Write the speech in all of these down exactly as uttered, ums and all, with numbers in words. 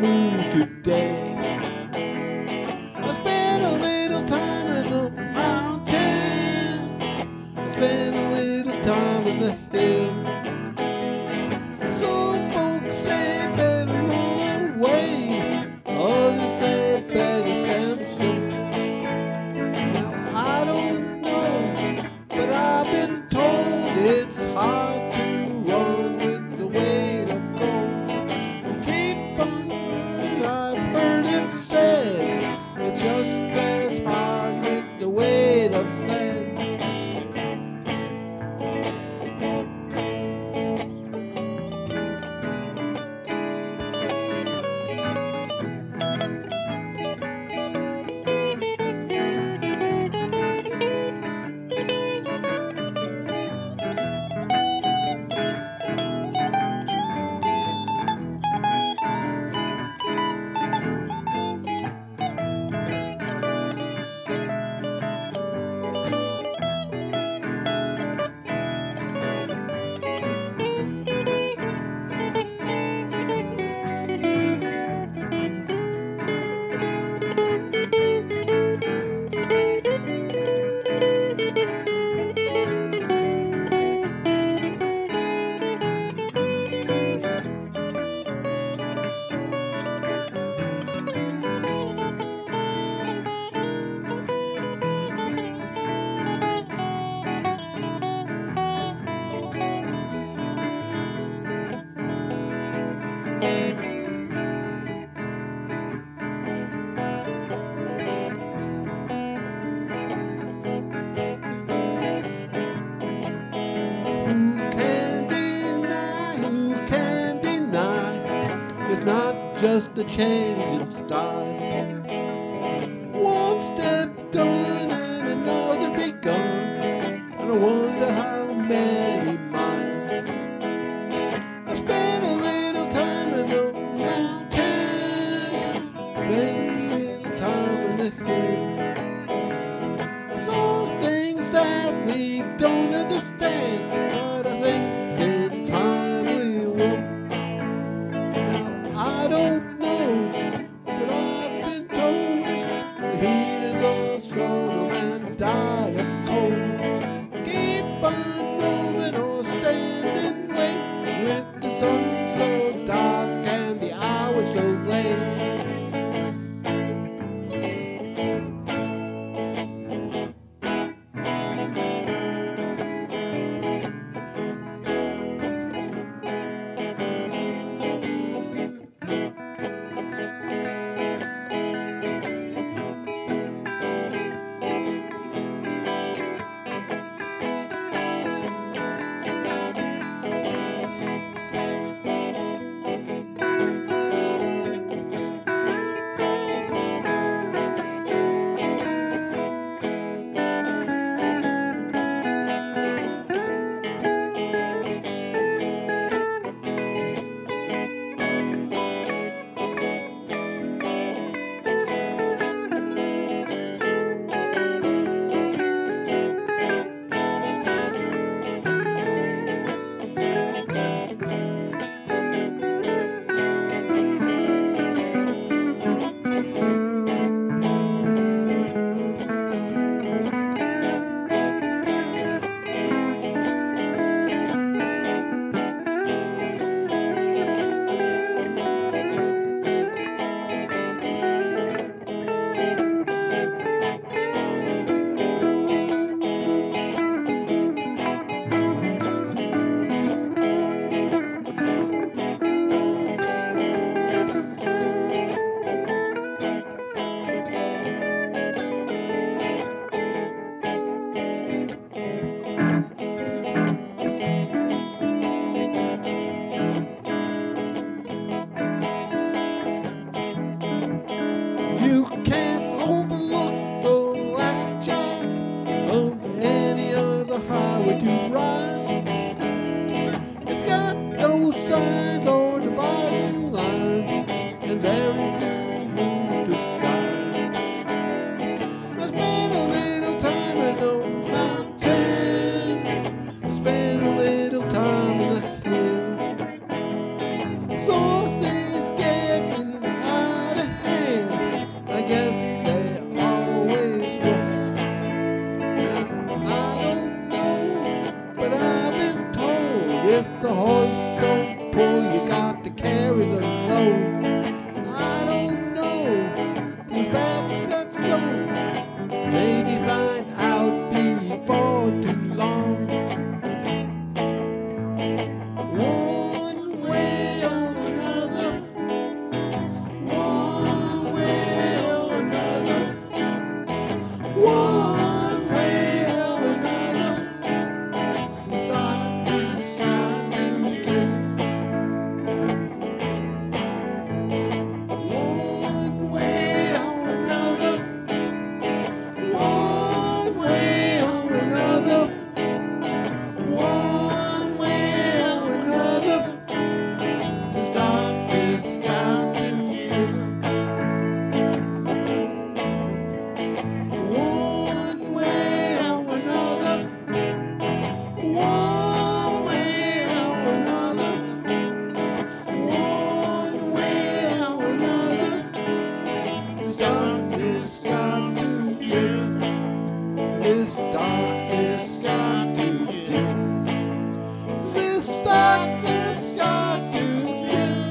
mood today. I spent a little time in the mountain. I spent a little time in the hill. Some folks say better run away, others say better stand still. Now I don't know, but I've been told it's hard to run with the weight of gold. Keep on, I've heard it said, it's just as hard with the weight of lead. Who can deny, who can deny, it's not just a change in style. One step done and another begun, and I wonder how many miles. I spent a little time in the mountain, spent a little time in the hill. Some things that we don't understand, but I think in time we will. Now I don't know, but I've been told the heat is us from and died of cold. Keep on moving or stand and wait, with the sun so dark and the hours so late. One way or another, one way or another, one way or another, this darkness got to kill. This darkness got to kill. This darkness got to kill.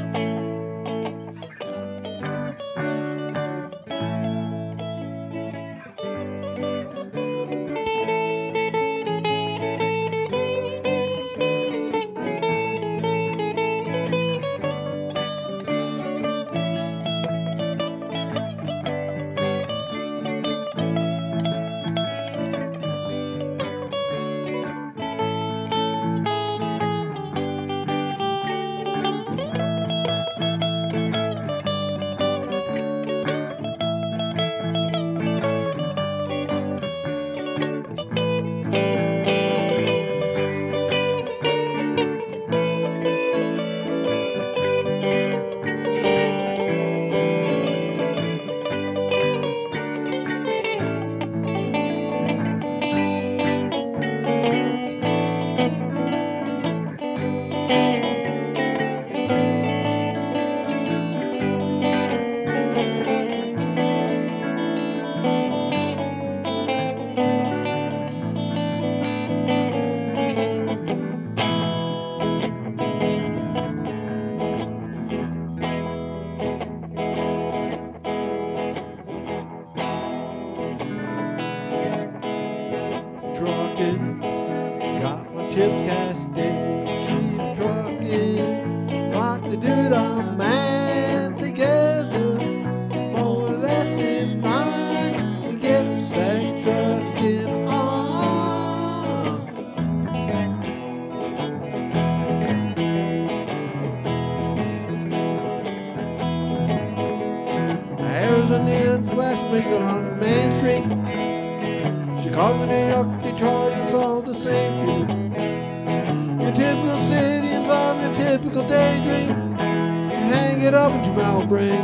Trucking, got my chips cast in, keep trucking, like the dude I'm man together, more or less in mind, we get stacked trucking on. Arizona flash maker on Main Street. Chicago, New York, Detroit, it's all the same shit. Your typical city involved in a typical daydream. You hang it up at your mouth brain.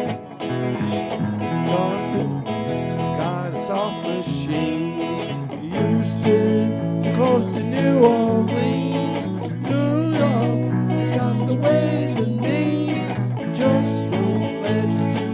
Boston, got a soft machine. Houston, too close to New Orleans. New York, it's got the ways of me. Just won't let you be.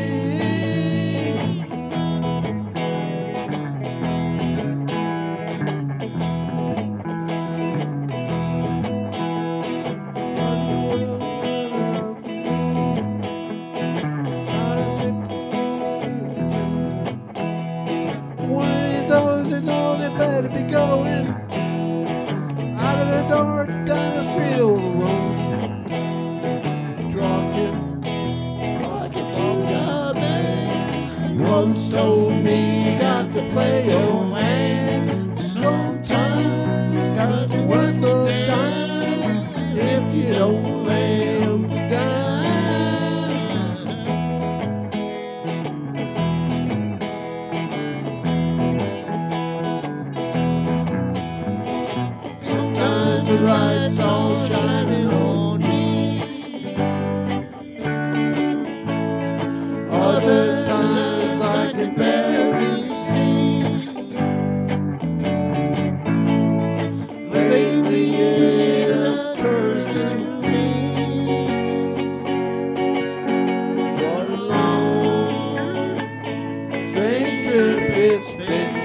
Better be going out of the door down the street alone. Trucking like a two-guy man once told me you got to play your hand. Sometimes got to worth a dime if you don't lay 'em down. The lights all shining on me. Other times I can barely see. Lately it occurs to me what a long, strange trip it's been.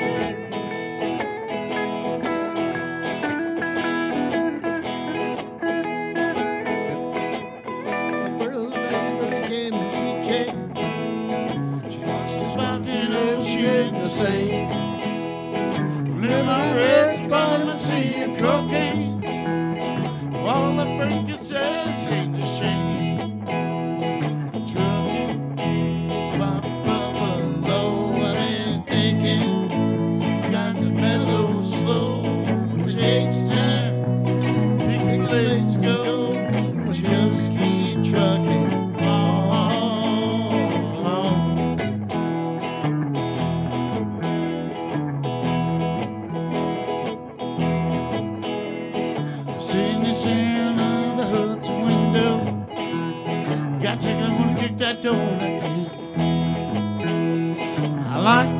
The same. Living on rest, vitamin C, and cocaine. All the Frankie says ain't a shame. Trucking, rock Buffalo, I ain't thinking. Got to mellow slow, it takes time. Pick a place to go, just keep trucking.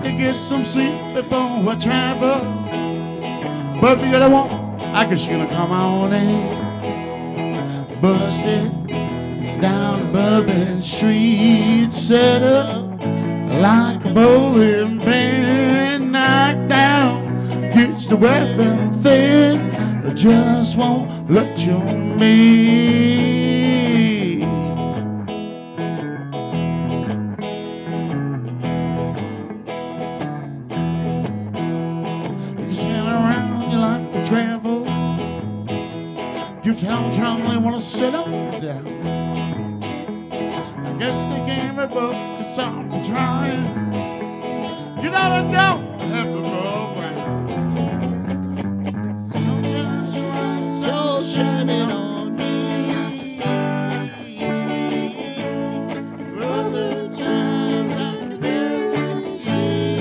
to get some sleep before I travel. But if you don't want, I guess you're gonna come on in. Busted down the Bourbon Street, set up like a bowling pin, knocked down, gets the weapon thin, I just won't let you meet. You sit around, you like to travel, you town traveling, wanna settle down. I guess they can't revoke the song for trying. You know I don't have to go around. Sometimes you like so shining on me. Other times I can barely see.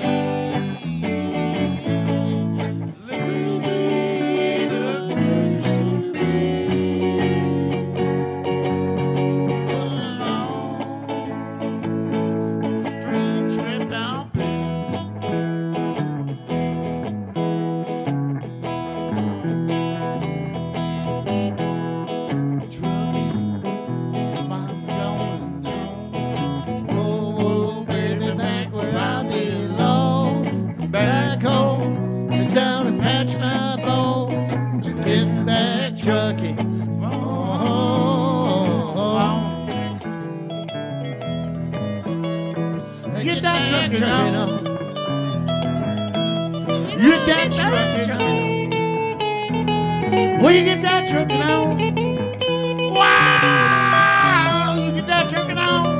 Lead a Christian trucking. Oh, get that trucking on. Get that trucking on. Well, you get that trucking on. Wow, you get that trucking on.